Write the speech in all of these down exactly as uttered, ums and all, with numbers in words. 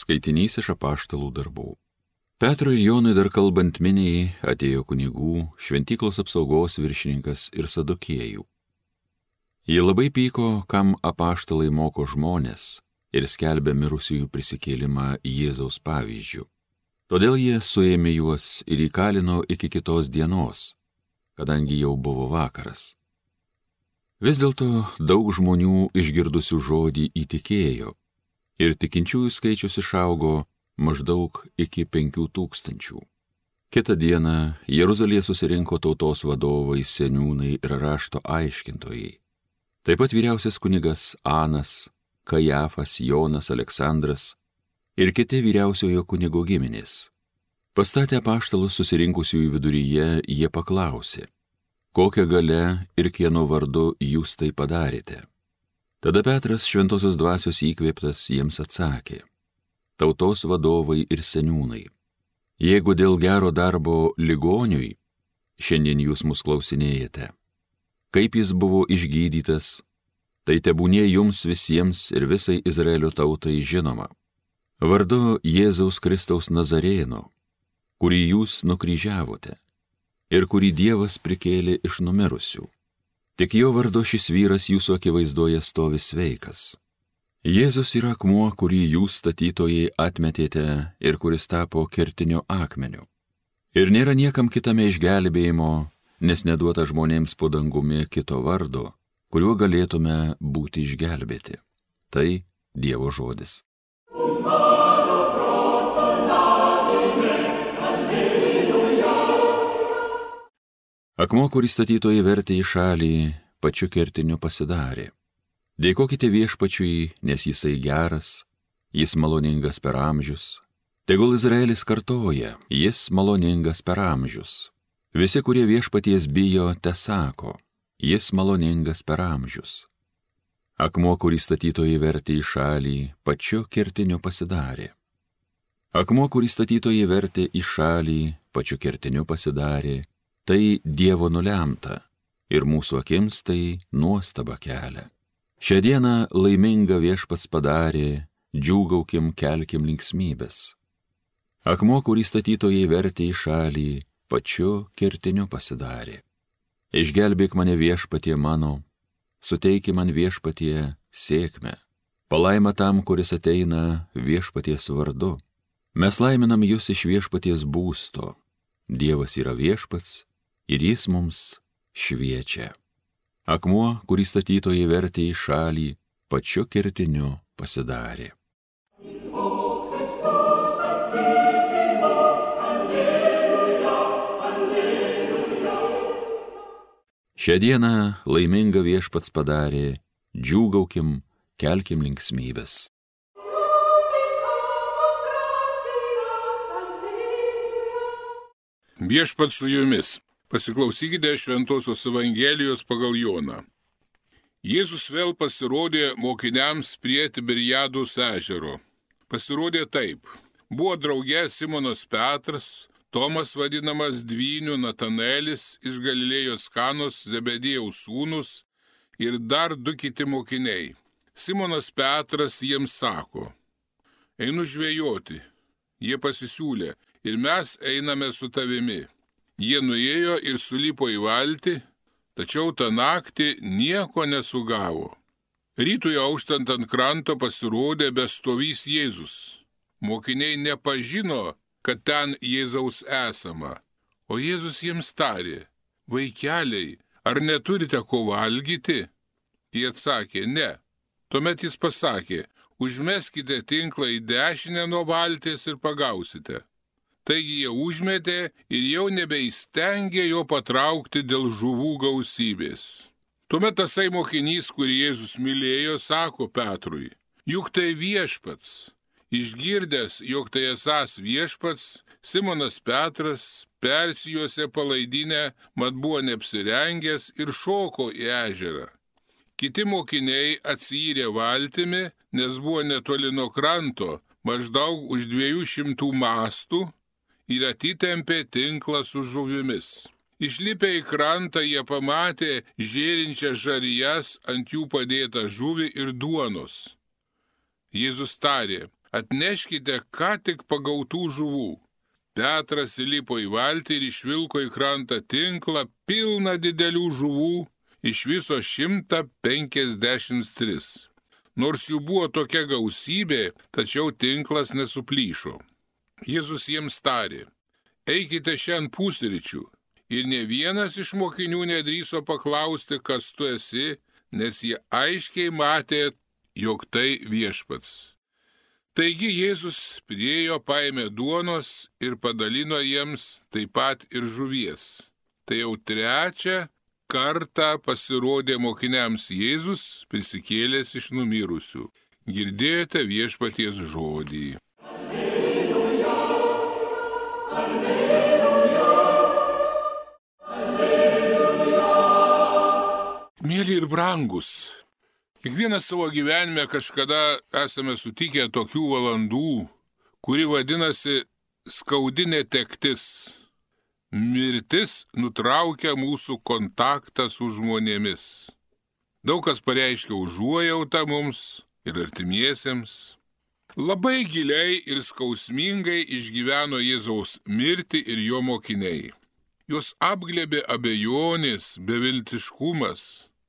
Skaitinys iš Apaštalų darbų. Petrui ir Jonui dar kalbant miniai atėjo kunigų, šventyklos apsaugos viršininkas ir sadukiejų. Jie labai pyko, kam apaštalai moko žmonės ir skelbia mirusiųjų prisikėlimą Jėzaus pavyzdžių. Todėl jie suėmė juos ir įkalino iki kitos dienos, kadangi jau buvo vakaras. Vis dėlto daug žmonių išgirdusių žodį įtikėjo ir tikinčiųjų skaičius išaugo maždaug iki penkių tūkstančių. Kitą dieną Jeruzalėje susirinko tautos vadovai, seniūnai ir rašto aiškintojai. Taip pat vyriausias kunigas Anas, Kajafas, Jonas, Aleksandras ir kiti vyriausiojo kunigo giminės. Pastatę apaštalus susirinkusiųjų viduryje, jie paklausė, kokią galę ir kieno vardu jūs tai padarėte. Tada Petras šventosios dvasios įkvėptas jiems atsakė, tautos vadovai ir seniūnai, jeigu dėl gero darbo ligoniui, šiandien jūs mus klausinėjate, kaip jis buvo išgydytas, tai tebūnie jums visiems ir visai Izraelio tautai žinoma. Vardu Jėzaus Kristaus Nazarėno, kurį jūs nukryžiavote ir kurį Dievas prikėlė iš numirusių. Tik jo vardu šis vyras jūsų akivaizdoje stovi sveikas. Jėzus yra akmuo, kurį jūs statytojai atmetėte ir kuris tapo kertiniu akmeniu. Ir nėra niekam kitame išgelbėjimo, nes neduota žmonėms po dangumi kito vardo, kuriuo galėtume būti išgelbėti. Tai Dievo žodis. Akmuo, kurį statytojai vertė į šalį, pačiu kertiniu pasidarė. Dėkokite viešpačiui, nes jisai geras, jis maloningas per amžius. Tegul Izraelis kartoja, jis maloningas per amžius. Visi, kurie viešpaties bijo, tesako, jis maloningas per amžius. Akmuo, kurį statytojai vertė į šalį, pačiu kertiniu pasidarė. Akmuo, kurį statytojai vertė į šalį, pačiu kertiniu pasidarė, tai Dievo nulemta ir mūsų akims tai nuostaba kelia. Šią dieną laimingą viešpats padarė, džiūgaukim, kelkim linksmybės. Akmuo, kurį statytojai vertė į šalį, pačiu kertiniu pasidarė. Išgelbėk mane viešpatie mano, suteiki man viešpatie sėkmę. Palaima tam, kuris ateina viešpaties vardu. Mes laiminam jūs iš viešpaties būsto. Dievas yra viešpats ir jis mums šviečia. Akmuo, kurį statytojai vertė į šalį, pačiu kertiniu pasidarė. Šią dieną laimingą viešpats padarė, džiūgaukim, kelkim linksmybės. Viešpats su jumis. Pasiklausykite Šventosios Evangelijos pagal Joną. Jėzus vėl pasirodė mokiniams prie Tiberiados ežero. Pasirodė taip. Buvo drauge Simonas Petras, Tomas vadinamas Dvyniu, Natanaelis iš Galilėjos Kanos, Zebediejaus sūnus ir dar du kiti mokiniai. Simonas Petras jiems sako, einu žvejoti. Jie pasisiūlė, ir mes einame su tavimi. Jie nuėjo ir sulipo į valtį, tačiau tą naktį nieko nesugavo. Rytui auštant ant kranto pasirodė bestovys Jėzus. Mokiniai nepažino, kad ten Jėzaus esama. O Jėzus jiems tarė, vaikeliai, ar neturite ko valgyti? Jie atsakė, ne. Tuomet jis pasakė, užmeskite tinklą į dešinę nuo valties ir pagausite. Taigi jie užmetė ir jau nebeįstengė jo patraukti dėl žuvų gausybės. Tuomet tasai mokinys, kurį Jėzus mylėjo, sako Petrui, juk tai viešpats. Išgirdęs, jog tai esąs viešpats, Simonas Petras persijuosė palaidinę, mat buvo neapsirengęs ir šoko į ežerą. Kiti mokiniai atsiyrė valtimi, nes buvo netoli nuo kranto, maždaug už dviejų šimtų mastų, ir atitempė tinklą su žuvimis. Išlipę į krantą jie pamatė žėrinčias žarijas, ant jų padėtą žuvį ir duonos. Jėzus tarė, atneškite ką tik pagautų žuvų. Petras įlipo į valtį ir išvilko į krantą tinklą pilną didelių žuvų, iš viso šimtą penkiasdešimt tris. Nors jų buvo tokia gausybė, tačiau tinklas nesuplyšo. Jėzus jiems tarė: eikite šiandien pusryčių. Ir ne vienas iš mokinių nedrįso paklausti, kas tu esi, nes jie aiškiai matė, jog tai viešpats. Taigi Jėzus priėjo, paėmė duonos ir padalino jiems taip pat ir žuvies. Tai jau trečią kartą pasirodė mokiniams Jėzus, prisikėlęs iš numirusių. Girdėjote viešpaties žodį. Alleluja, alleluja, alleluja. Mėly ir brangus, kiekvienas savo gyvenime kažkada esame sutikę tokių valandų, kuri vadinasi skaudi netektis. Mirtis nutraukia mūsų kontaktą su žmonėmis. Daug kas pareiškia užuojautą mums ir artimiesiems. Labai giliai ir skausmingai išgyveno Jėzaus mirtį ir jo mokiniai. Juos apglėbė abejonės, beviltiškumas.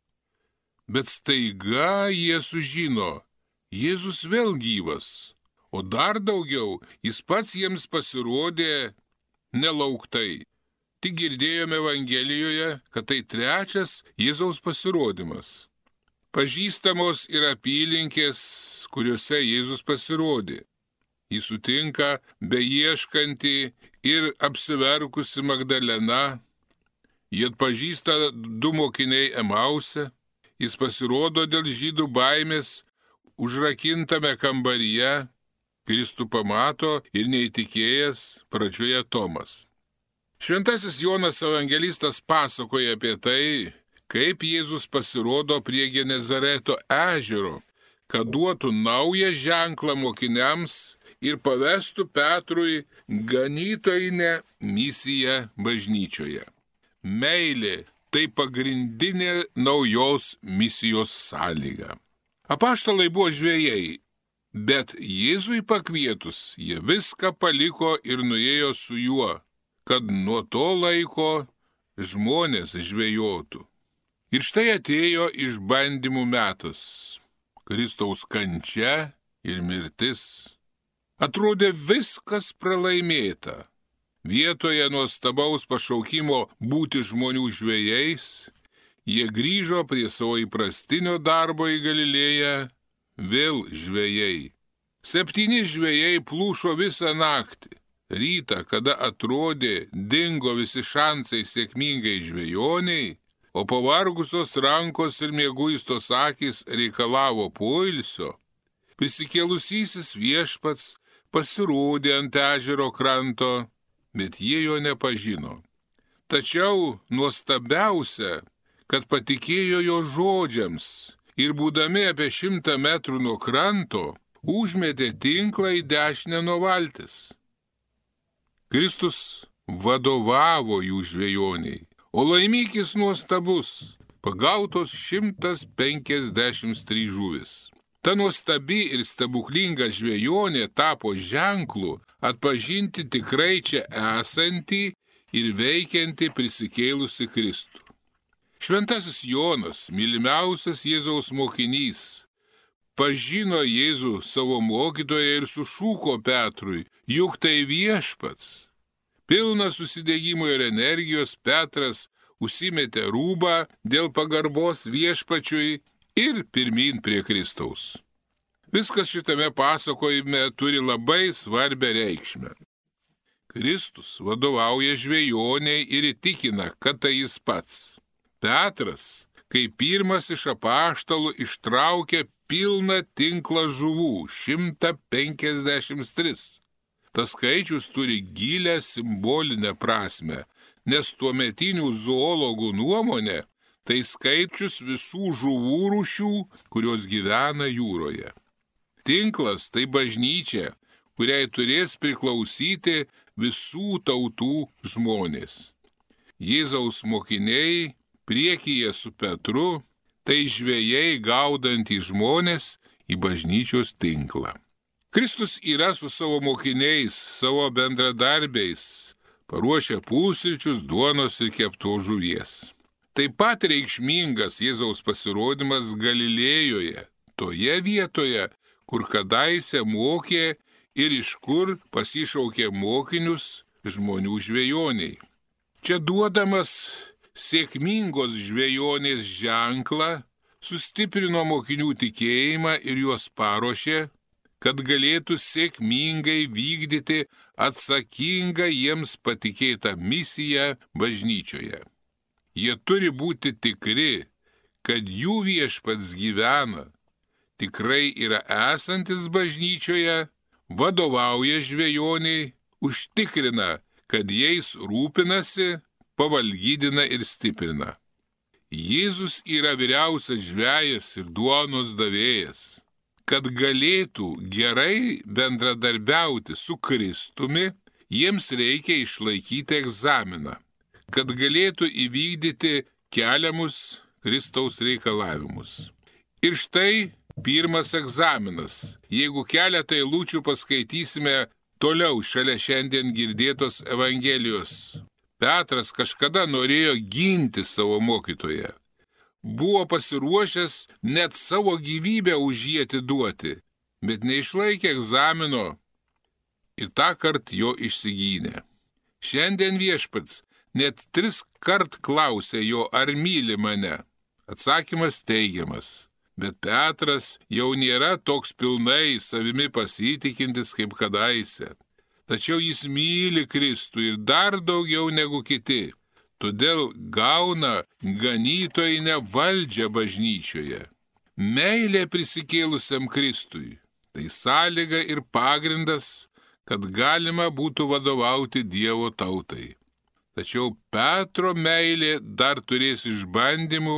Bet staiga jie sužino, Jėzus vėl gyvas, o dar daugiau, jis pats jiems pasirodė nelauktai. Tik girdėjome Evangelijoje, kad tai trečias Jėzaus pasirodymas. Pažįstamos ir apylinkės, kuriuose Jėzus pasirodė. Jį sutinka beieškanti ir apsiverkusi Magdalena. Jie atpažįsta du mokiniai Emause. Jis pasirodo dėl žydų baimės užrakintame kambaryje. Kristų pamato ir neįtikėjęs pradžioje Tomas. Šventasis Jonas evangelistas pasakoja apie tai, kaip Jėzus pasirodo prie Genezareto ežero, kad duotų naują ženklą mokiniams ir pavestų Petrui ganytojinę misiją bažnyčioje. Meilė – tai pagrindinė naujos misijos sąlyga. Apaštalai buvo žvejai, bet Jėzui pakvietus jie viską paliko ir nuėjo su juo, kad nuo to laiko žmonės žvejotų. Ir štai atėjo išbandymų metas. Kristaus kančia ir mirtis. Atrodė viskas pralaimėta. Vietoje nuostabaus pašaukimo būti žmonių žvejais, jie grįžo prie savo įprastinio darbo į Galilėją, vėl žvejai. Septyni žvejai plūšo visą naktį. Rytą, kada atrodė, dingo visi šansai sėkmingai žvejoniai, o pavargusios rankos ir mieguistos akys reikalavo poilsio, prisikėlusysis viešpats pasirodė ant ežero kranto, bet jie jo nepažino. Tačiau nuostabiausia, kad patikėjo jo žodžiams ir būdami apie šimtą metrų nuo kranto, užmetė tinklą į dešinę nuo valties. Kristus vadovavo jų žvejoniai, o laimikis nuostabus, pagautos šimtas penkiasdešimt trys žuvis. Ta nuostabi ir stebuklinga žvejonė tapo ženklu atpažinti tikrai čia esantį ir veikiantį prisikėlusi Kristų. Šventasis Jonas, mylimiausias Jėzaus mokinys, pažino Jėzų savo mokytoją ir sušūko Petrui, juk tai viešpats. Pilnas susidegimo ir energijos Petras užsimetė rūbą dėl pagarbos viešpačiui ir pirmyn prie Kristaus. Viskas šitame pasakojime turi labai svarbią reikšmę. Kristus vadovauja žvejoniai ir įtikina, kad tai jis pats. Petras, kaip pirmas iš apaštalų, ištraukė pilną tinklą žuvų, šimtą penkiasdešimt tris. Tas skaičius turi gilę simbolinę prasme, nes tuometinių zoologų nuomonė tai skaičius visų žuvų rūšių, kurios gyvena jūroje. Tinklas tai bažnyčia, kuriai turės priklausyti visų tautų žmonės. Jėzaus mokiniai priekyje su Petru, tai žvejai gaudantys žmonės į bažnyčios tinklą. Kristus yra su savo mokiniais, savo bendradarbiais, paruošia pusryčius, duonos ir keptos žuvies. Taip pat reikšmingas Jėzaus pasirodymas Galilėjoje, toje vietoje, kur kadaise mokė ir iš kur pasišaukė mokinius žmonių žvejoniai. Čia duodamas sėkmingos žvejonės ženklą, sustiprino mokinių tikėjimą ir juos paruošė, kad galėtų sėkmingai vykdyti atsakingą jiems patikėtą misiją bažnyčioje. Jie turi būti tikri, kad jų viešpats gyvena, tikrai yra esantis bažnyčioje, vadovauja žvejoniai, užtikrina, kad jais rūpinasi, pavalgydina ir stiprina. Jėzus yra vyriausias žvejas ir duonos davėjas. Kad galėtų gerai bendradarbiauti su Kristumi, jiems reikia išlaikyti egzaminą, kad galėtų įvykdyti keliamus Kristaus reikalavimus. Ir štai pirmas egzaminas. Jeigu keletą eilučių paskaitysime toliau šalia šiandien girdėtos Evangelijos. Petras kažkada norėjo ginti savo mokytoją. Buvo pasiruošęs net savo gyvybę už jį atiduoti, bet neišlaikė egzamino ir tą kart jo išsigynė. Šiandien viešpats net tris kart klausė jo, ar myli mane. Atsakymas teigiamas, bet Petras jau nėra toks pilnai savimi pasitikintis kaip kadaise. Tačiau jis myli Kristų ir dar daugiau negu kiti. Todėl gauna ganytojinę valdžią bažnyčioje. Meilė prisikėlusiam Kristui – tai sąlyga ir pagrindas, kad galima būtų vadovauti Dievo tautai. Tačiau Petro meilė dar turės išbandymų,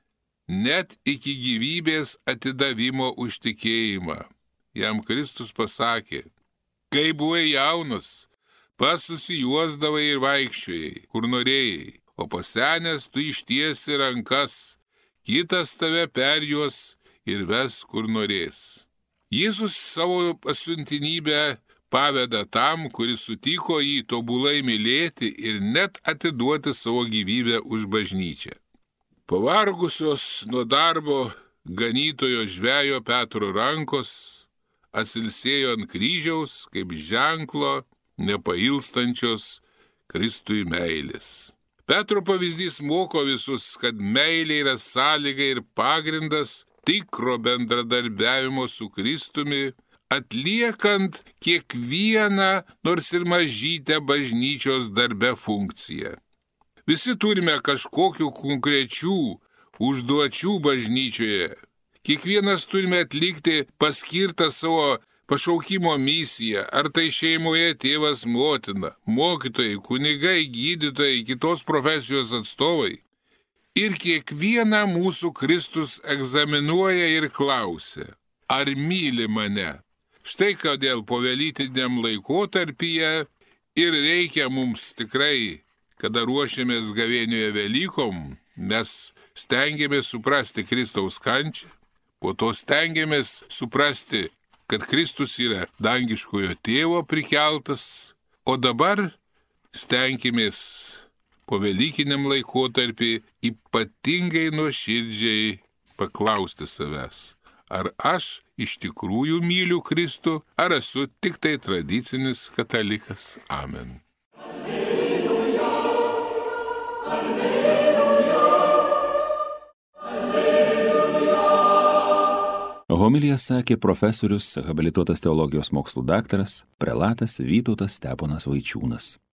net iki gyvybės atidavimo už tikėjimą. Jam Kristus pasakė: kai buvai jaunas, pats susijuosdavai ir vaikščiojai, kur norėjai, o pasenęs tu ištiesi rankas, kitas tave perjuos ir ves, kur norės. Jėzus savo pasiuntinybę paveda tam, kuris sutiko jį tobulai mylėti ir net atiduoti savo gyvybę už bažnyčią. Pavargusios nuo darbo ganytojo žvejo Petro rankos atsilsėjo ant kryžiaus kaip ženklo nepailstančios Kristui meilės. Petro pavyzdys moko visus, kad meilė yra sąlyga ir pagrindas tikro bendradarbiavimo su Kristumi, atliekant kiekvieną, nors ir mažytę bažnyčios darbe funkciją. Visi turime kažkokių konkrečių užduočių bažnyčioje. Kiekvienas turime atlikti paskirtą savo pašaukimo misiją, ar tai šeimoje tėvas, motina, mokytojai, kunigai, gydytojai, kitos profesijos atstovai. Ir kiekvieną mūsų Kristus egzaminuoja ir klausia: ar myli mane? Štai kodėl po velytiniam laikotarpyje ir reikia mums tikrai, kada ruošiamės gavėnioje Velykom, mes stengiamės suprasti Kristaus kančią, po to stengiamės suprasti, kad Kristus yra dangiškojo tėvo prikeltas, o dabar stenkimės po velykiniam laikotarpį ypatingai nuoširdžiai paklausti savęs: ar aš iš tikrųjų myliu Kristų, ar esu tik tai tradicinis katalikas? Amen. Alleluja, alleluja, alleluja. Homiliją sakė profesorius, habilituotas teologijos mokslų daktaras, prelatas Vytautas Steponas Vaičiūnas.